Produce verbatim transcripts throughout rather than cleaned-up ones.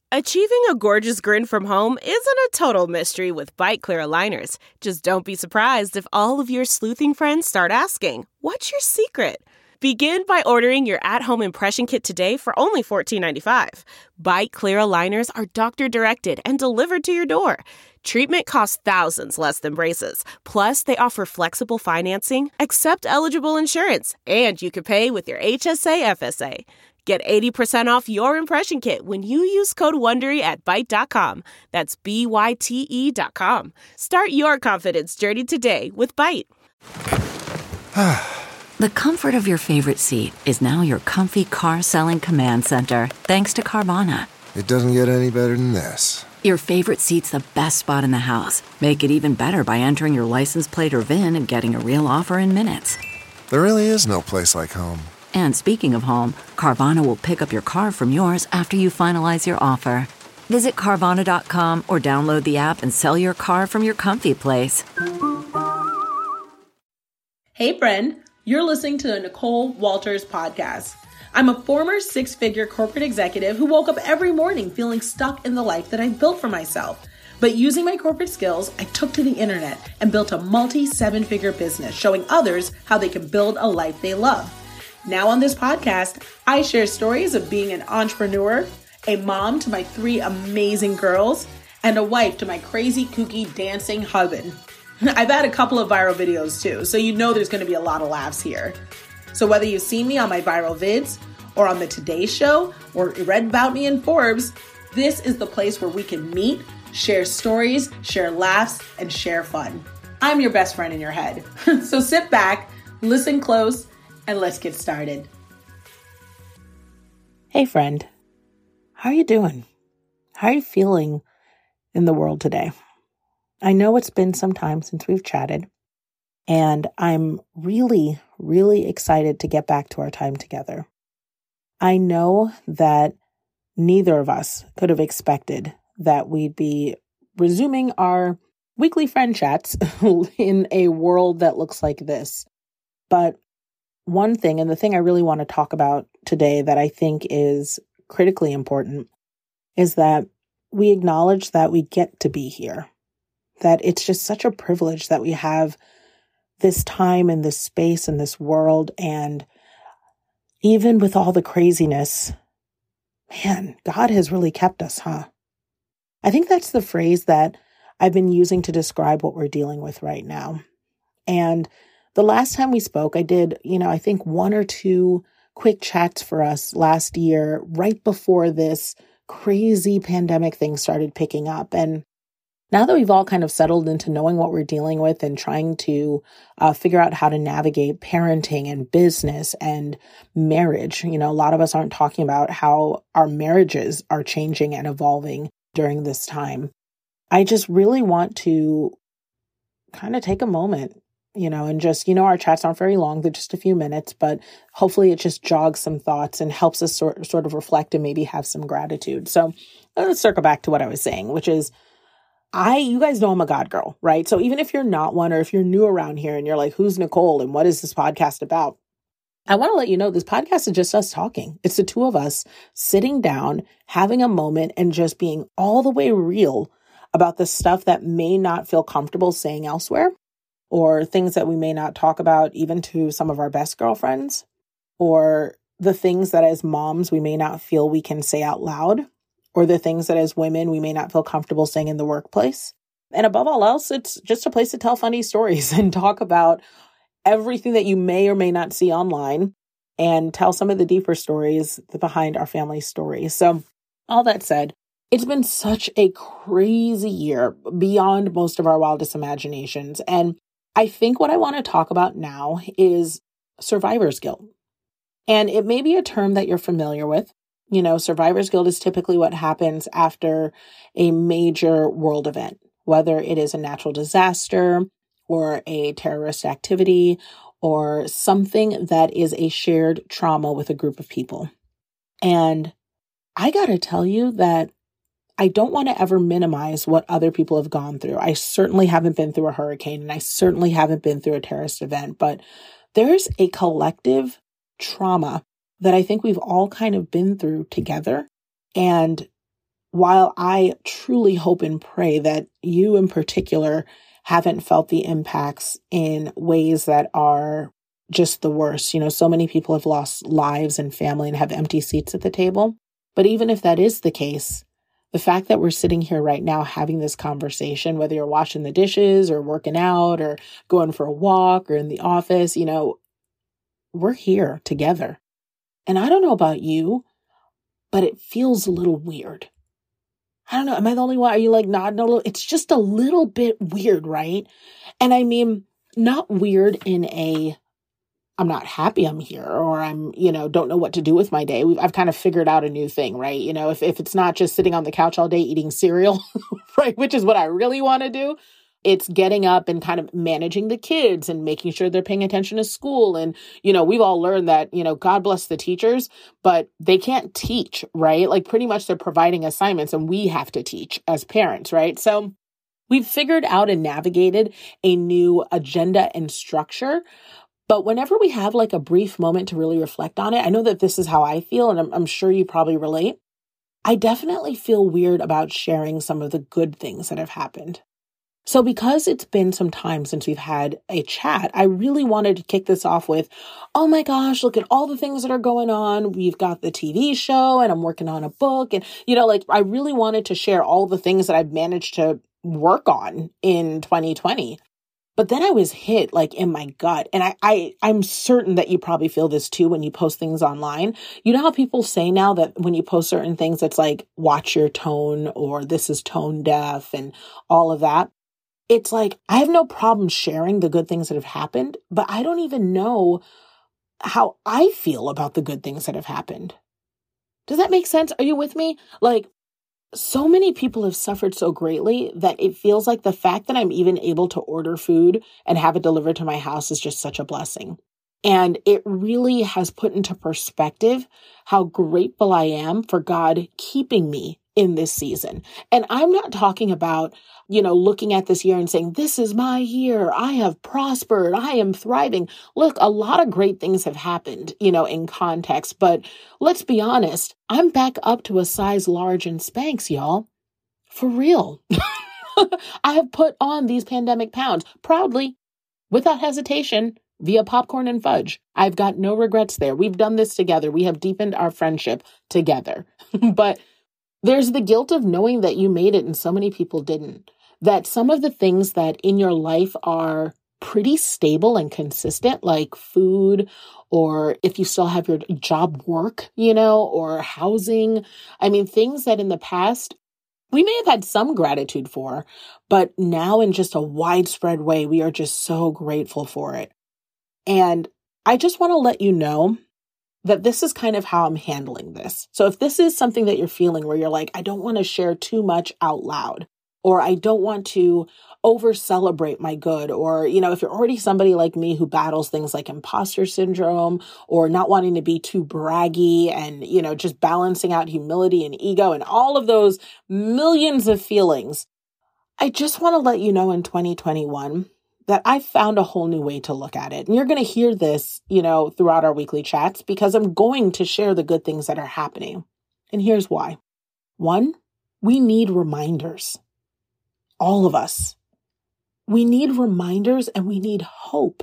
Achieving a gorgeous grin from home isn't a total mystery with Byte Clear aligners. Just don't be surprised if all of your sleuthing friends start asking, "What's your secret?" Begin by ordering your at-home impression kit today for only fourteen ninety-five. Byte Clear aligners are doctor-directed and delivered to your door. Treatment costs thousands less than braces. Plus, they offer flexible financing, accept eligible insurance, and you can pay with your H S A F S A. Get eighty percent off your impression kit when you use code WONDERY at Byte dot com. That's B Y T E dot com. Start your confidence journey today with Byte. The comfort of your favorite seat is now your comfy car selling command center, thanks to Carvana. It doesn't get any better than this. Your favorite seat's the best spot in the house. Make it even better by entering your license plate or V I N and getting a real offer in minutes. There really is no place like home. And speaking of home, Carvana will pick up your car from yours after you finalize your offer. Visit Carvana dot com or download the app and sell your car from your comfy place. Hey friend, you're listening to the Nicole Walters podcast. I'm a former six-figure corporate executive who woke up every morning feeling stuck in the life that I built for myself. But using my corporate skills, I took to the internet and built a multi-seven-figure business showing others how they can build a life they love. Now on this podcast, I share stories of being an entrepreneur, a mom to my three amazing girls, and a wife to my crazy, kooky, dancing husband. I've had a couple of viral videos too, so you know there's going to be a lot of laughs here. So whether you've seen me on my viral vids, or on the Today Show, or read about me in Forbes, this is the place where we can meet, share stories, share laughs, and share fun. I'm your best friend in your head. So sit back, listen close, and let's get started. Hey friend, how are you doing? How are you feeling in the world today? I know it's been some time since we've chatted, and I'm really, really excited to get back to our time together. I know that neither of us could have expected that we'd be resuming our weekly friend chats in a world that looks like this. But one thing, and the thing I really want to talk about today that I think is critically important, is that we acknowledge that we get to be here, that it's just such a privilege that we have this time and this space and this world. And even with all the craziness, man, God has really kept us, huh? I think that's the phrase that I've been using to describe what we're dealing with right now. And the last time we spoke, I did, you know, I think one or two quick chats for us last year, right before this crazy pandemic thing started picking up. And now that we've all kind of settled into knowing what we're dealing with and trying to uh, figure out how to navigate parenting and business and marriage, you know, a lot of us aren't talking about how our marriages are changing and evolving during this time. I just really want to kind of take a moment, you know, and just, you know, our chats aren't very long. They're just a few minutes, but hopefully it just jogs some thoughts and helps us sort, sort of reflect and maybe have some gratitude. So let's circle back to what I was saying, which is, I, you guys know I'm a God girl, right? So even if you're not one, or if you're new around here and you're like, who's Nicole and what is this podcast about? I want to let you know this podcast is just us talking. It's the two of us sitting down, having a moment, and just being all the way real about the stuff that may not feel comfortable saying elsewhere, or things that we may not talk about even to some of our best girlfriends, or the things that as moms we may not feel we can say out loud, or the things that as women we may not feel comfortable saying in the workplace. And above all else, it's just a place to tell funny stories and talk about everything that you may or may not see online and tell some of the deeper stories behind our family stories. So all that said, it's been such a crazy year beyond most of our wildest imaginations. And I think what I want to talk about now is survivor's guilt. And it may be a term that you're familiar with. You know, survivor's guilt is typically what happens after a major world event, whether it is a natural disaster or a terrorist activity or something that is a shared trauma with a group of people. And I got to tell you that I don't want to ever minimize what other people have gone through. I certainly haven't been through a hurricane, and I certainly haven't been through a terrorist event, but there's a collective trauma that I think we've all kind of been through together. And while I truly hope and pray that you in particular haven't felt the impacts in ways that are just the worst. You know, so many people have lost lives and family and have empty seats at the table. But even if that is the case, the fact that we're sitting here right now having this conversation, whether you're washing the dishes or working out or going for a walk or in the office, you know, we're here together. And I don't know about you, but it feels a little weird. I don't know. Am I the only one? Are you like nodding a little? It's just a little bit weird, right? And I mean, not weird in a, I'm not happy I'm here, or I'm, you know, don't know what to do with my day. We've, I've kind of figured out a new thing, right? You know, if, if it's not just sitting on the couch all day eating cereal, right, which is what I really want to do, it's getting up and kind of managing the kids and making sure they're paying attention to school. And, you know, we've all learned that, you know, God bless the teachers, but they can't teach, right? Like pretty much they're providing assignments and we have to teach as parents, right? So we've figured out and navigated a new agenda and structure. But whenever we have like a brief moment to really reflect on it, I know that this is how I feel, and I'm, I'm sure you probably relate. I definitely feel weird about sharing some of the good things that have happened. So because it's been some time since we've had a chat, I really wanted to kick this off with, oh my gosh, look at all the things that are going on. We've got the T V show and I'm working on a book. And, you know, like I really wanted to share all the things that I've managed to work on in twenty twenty. But then I was hit like in my gut. And I, I, I'm certain that you probably feel this too when you post things online. You know how people say now that when you post certain things, it's like, watch your tone, or this is tone deaf and all of that. It's like, I have no problem sharing the good things that have happened, but I don't even know how I feel about the good things that have happened. Does that make sense? Are you with me? Like, so many people have suffered so greatly that it feels like the fact that I'm even able to order food and have it delivered to my house is just such a blessing. And it really has put into perspective how grateful I am for God keeping me in this season. And I'm not talking about, you know, looking at this year and saying, this is my year. I have prospered. I am thriving. Look, a lot of great things have happened, you know, in context. But let's be honest, I'm back up to a size large in Spanx, y'all. For real. I have put on these pandemic pounds proudly, without hesitation, via popcorn and fudge. I've got no regrets there. We've done this together. We have deepened our friendship together. But there's the guilt of knowing that you made it and so many people didn't. That some of the things that in your life are pretty stable and consistent, like food, or if you still have your job work, you know, or housing. I mean, things that in the past we may have had some gratitude for, but now in just a widespread way, we are just so grateful for it. And I just want to let you know that this is kind of how I'm handling this. So if this is something that you're feeling where you're like, I don't want to share too much out loud, or I don't want to over celebrate my good, or, you know, if you're already somebody like me who battles things like imposter syndrome or not wanting to be too braggy and, you know, just balancing out humility and ego and all of those millions of feelings, I just want to let you know in twenty twenty-one that I found a whole new way to look at it. And you're going to hear this, you know, throughout our weekly chats because I'm going to share the good things that are happening. And here's why. One, we need reminders. All of us. We need reminders and we need hope.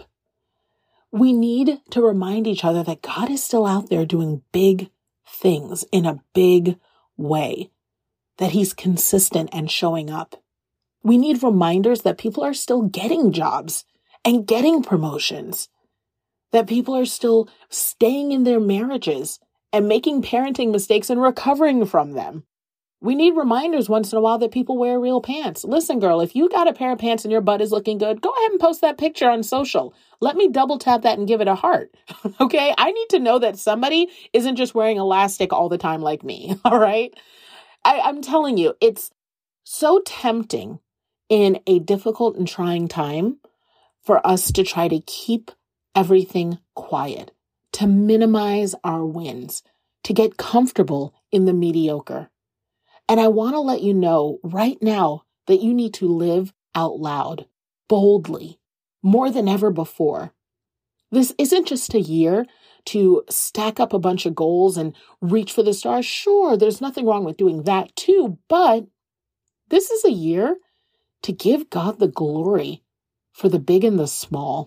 We need to remind each other that God is still out there doing big things in a big way, that he's consistent and showing up. We need reminders that people are still getting jobs and getting promotions, that people are still staying in their marriages and making parenting mistakes and recovering from them. We need reminders once in a while that people wear real pants. Listen, girl, if you got a pair of pants and your butt is looking good, go ahead and post that picture on social. Let me double tap that and give it a heart. Okay? I need to know that somebody isn't just wearing elastic all the time like me. All right? I, I'm telling you, it's so tempting in a difficult and trying time for us to try to keep everything quiet, to minimize our wins, to get comfortable in the mediocre. And I want to let you know right now that you need to live out loud, boldly, more than ever before. This isn't just a year to stack up a bunch of goals and reach for the stars. Sure, there's nothing wrong with doing that too, but this is a year to give God the glory for the big and the small.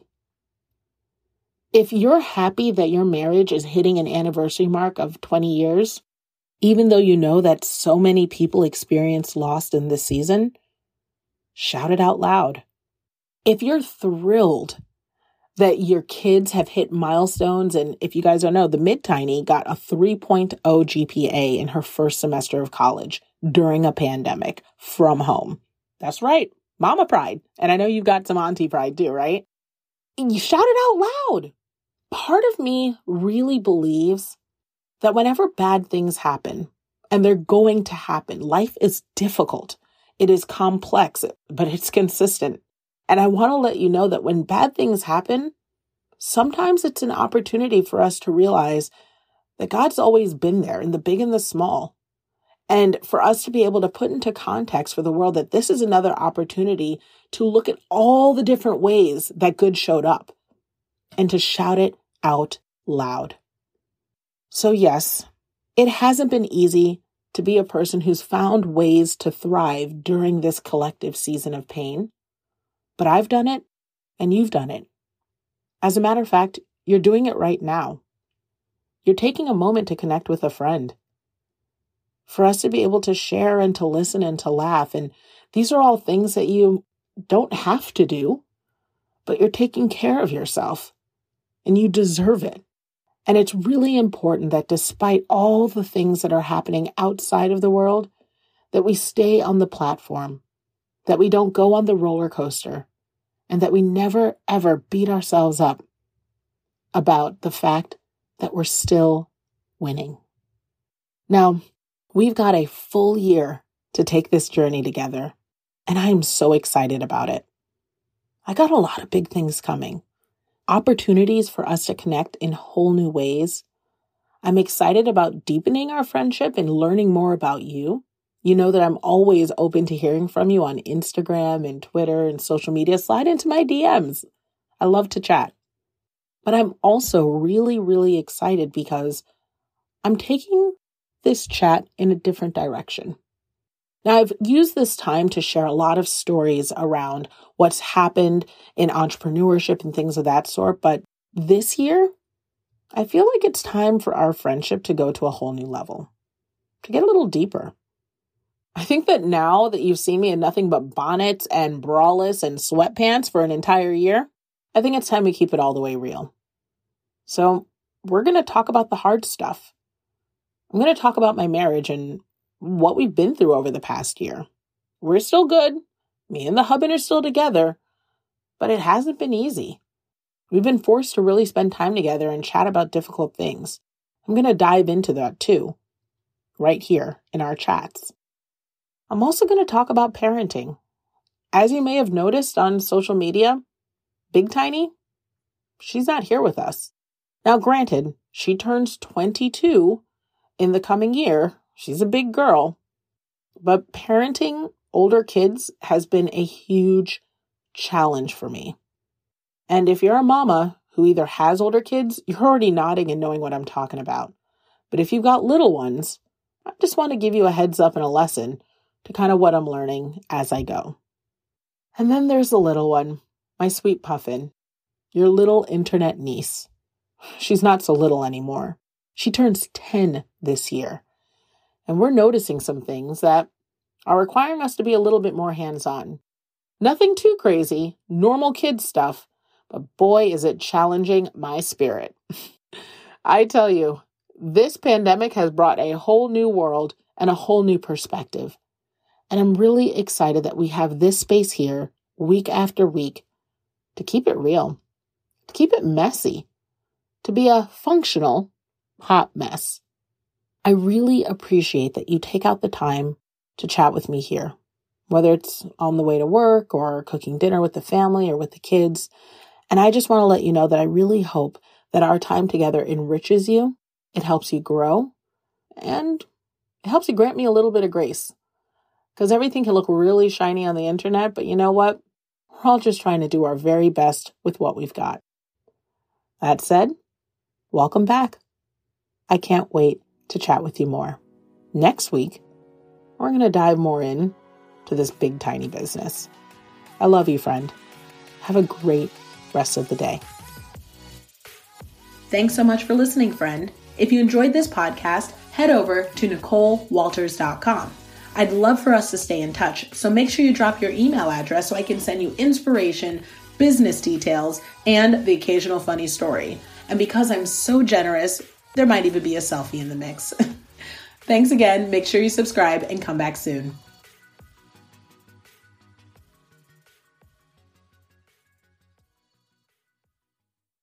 If you're happy that your marriage is hitting an anniversary mark of twenty years, even though you know that so many people experienced loss in this season, shout it out loud. If you're thrilled that your kids have hit milestones, and if you guys don't know, the mid-tiny got a three point oh G P A in her first semester of college during a pandemic from home. That's right, mama pride. And I know you've got some auntie pride too, right? And you shout it out loud. Part of me really believes that whenever bad things happen, and they're going to happen, life is difficult. It is complex, but it's consistent. And I want to let you know that when bad things happen, sometimes it's an opportunity for us to realize that God's always been there in the big and the small. And for us to be able to put into context for the world that this is another opportunity to look at all the different ways that good showed up and to shout it out loud. So yes, it hasn't been easy to be a person who's found ways to thrive during this collective season of pain. But I've done it, and you've done it. As a matter of fact, you're doing it right now. You're taking a moment to connect with a friend. For us to be able to share and to listen and to laugh. And these are all things that you don't have to do, but you're taking care of yourself, and you deserve it. And it's really important that despite all the things that are happening outside of the world, that we stay on the platform, that we don't go on the roller coaster, and that we never, ever beat ourselves up about the fact that we're still winning. Now, we've got a full year to take this journey together, and I am so excited about it. I got a lot of big things coming. Opportunities for us to connect in whole new ways. I'm excited about deepening our friendship and learning more about you. You know that I'm always open to hearing from you on Instagram and Twitter and social media. Slide into my D Ms. I love to chat. But I'm also really, really excited because I'm taking this chat in a different direction. Now, I've used this time to share a lot of stories around what's happened in entrepreneurship and things of that sort. But this year, I feel like it's time for our friendship to go to a whole new level, to get a little deeper. I think that now that you've seen me in nothing but bonnets and bralettes and sweatpants for an entire year, I think it's time we keep it all the way real. So we're going to talk about the hard stuff. I'm going to talk about my marriage and what we've been through over the past year. We're still good. Me and the husband are still together, but it hasn't been easy. We've been forced to really spend time together and chat about difficult things. I'm going to dive into that too, right here in our chats. I'm also going to talk about parenting. As you may have noticed on social media, Big Tiny, she's not here with us. Now, granted, she turns twenty-two in the coming year. She's a big girl, but parenting older kids has been a huge challenge for me. And if you're a mama who either has older kids, you're already nodding and knowing what I'm talking about. But if you've got little ones, I just want to give you a heads up and a lesson to kind of what I'm learning as I go. And then there's the little one, my sweet Puffin, your little internet niece. She's not so little anymore. She turns ten this year. And we're noticing some things that are requiring us to be a little bit more hands-on. Nothing too crazy, normal kid stuff, but boy, is it challenging my spirit. I tell you, this pandemic has brought a whole new world and a whole new perspective. And I'm really excited that we have this space here week after week to keep it real, to keep it messy, to be a functional hot mess. I really appreciate that you take out the time to chat with me here, whether it's on the way to work or cooking dinner with the family or with the kids. And I just want to let you know that I really hope that our time together enriches you. It helps you grow and it helps you grant me a little bit of grace, because everything can look really shiny on the internet. But you know what? We're all just trying to do our very best with what we've got. That said, welcome back. I can't wait to chat with you more. Next week, we're going to dive more in to this big, tiny business. I love you, friend. Have a great rest of the day. Thanks so much for listening, friend. If you enjoyed this podcast, head over to nicole walters dot com. I'd love for us to stay in touch, so make sure you drop your email address so I can send you inspiration, business details, and the occasional funny story. And because I'm so generous, there might even be a selfie in the mix. Thanks again. Make sure you subscribe and come back soon.